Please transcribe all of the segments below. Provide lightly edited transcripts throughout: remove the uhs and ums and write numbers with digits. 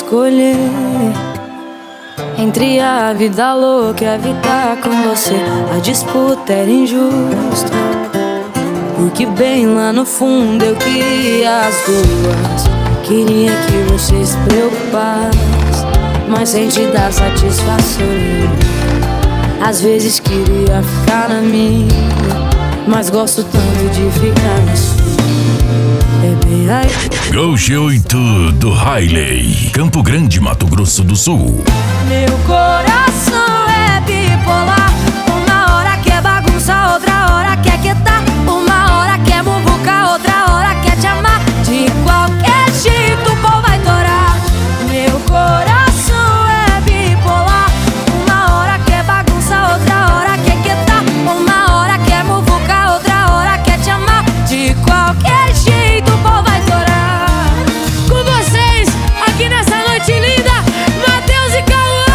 escolher entre a vida louca e a vida com você, a disputa era injusta, porque bem lá no fundo eu queria as duas. Queria que você se preocupasse, mas sem te dar satisfação. Às vezes queria ficar na minha, mas gosto tanto de ficar na sua. É bem aí. Gauche 8 do Riley, Campo Grande, Mato Grosso do Sul. Meu coração é bipolar, uma hora quer bagunça, outra hora quer quietar, uma hora quer muvuca, outra hora quer te amar. De qualquer jeito o pau vai torar. Meu coração é bipolar, uma hora quer bagunça, outra hora quer quietar, uma hora quer muvuca, outra hora quer te amar. De qualquer jeito o pau vai torar. Com vocês, aqui nessa noite linda, Matheus e Cauã.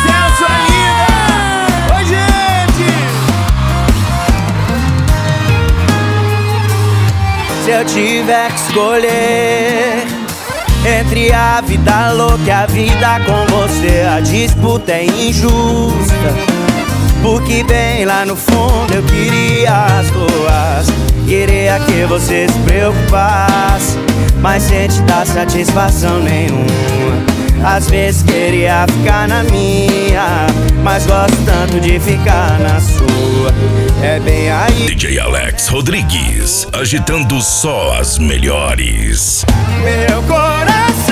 Oi, gente! Se eu tiver que escolher entre a vida louca e a vida com você, a disputa é injusta, porque bem lá no fundo eu queria as duas. Queria que você se preocupasse, mas sem te dar satisfação nenhuma. Às vezes queria ficar na minha, mas gosto tanto de ficar na sua. É bem aí. DJ Alex Rodrigues, agitando só as melhores. Meu coração